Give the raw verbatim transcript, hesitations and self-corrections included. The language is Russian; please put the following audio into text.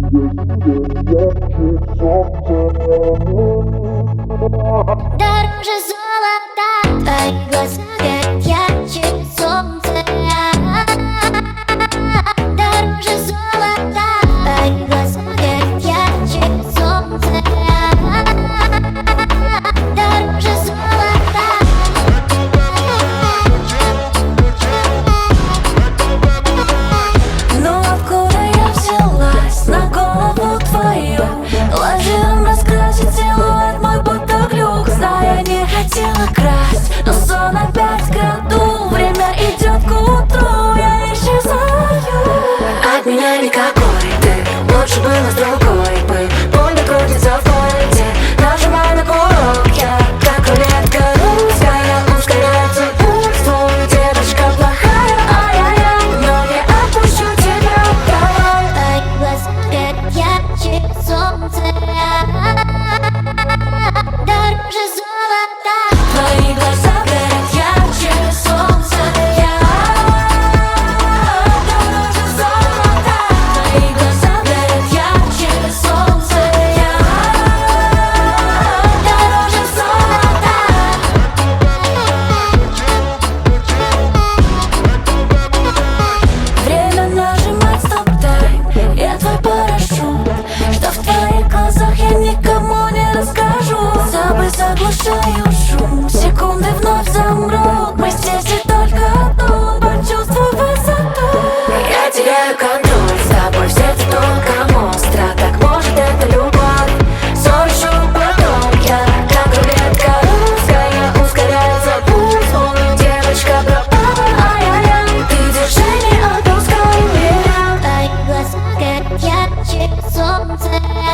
Дороже золота, твои глаза горят ярче солнца. Дороже золота, твои глаза горят ярче солнца. Дороже золота. Ну откуда я взялась на голову твою? Ложем раскрасить силуэт мой будто глюк. Знаю, не хотела красть, но сон опять краду. Время идет к утру, я исчезаю. От меня никакой ты, лучше бы нас другой бы. Пульта крутится в пульте, нажимай на курок. Я как рулетка русская, ускоряется пульс твой. Девочка плохая, ай-яй-яй, но не отпущу тебя. Давай. Твои глаза горят ярче солнца. Дороже золота. Твои глаза горят ярче солнца. Я дороже золота. Твои глаза горят ярче солнца. Я дороже золота. Время нажимать стоп-тайм. Я твой парашют, что в твоих глазах я никому не расскажу. Собой заглушаю шум, секунды вновь замрут. Мы здесь и только тут, почувствуй высоту. Я теряю контроль, с тобой в сердце только монстра. Так может это любовь, сон решу потом. Я как рулетка русская, ускоряется пульс мой. Девочка пропала, ай-яй-яй, ты держи, не отпускай меня. Твои глаза горят ярче солнца.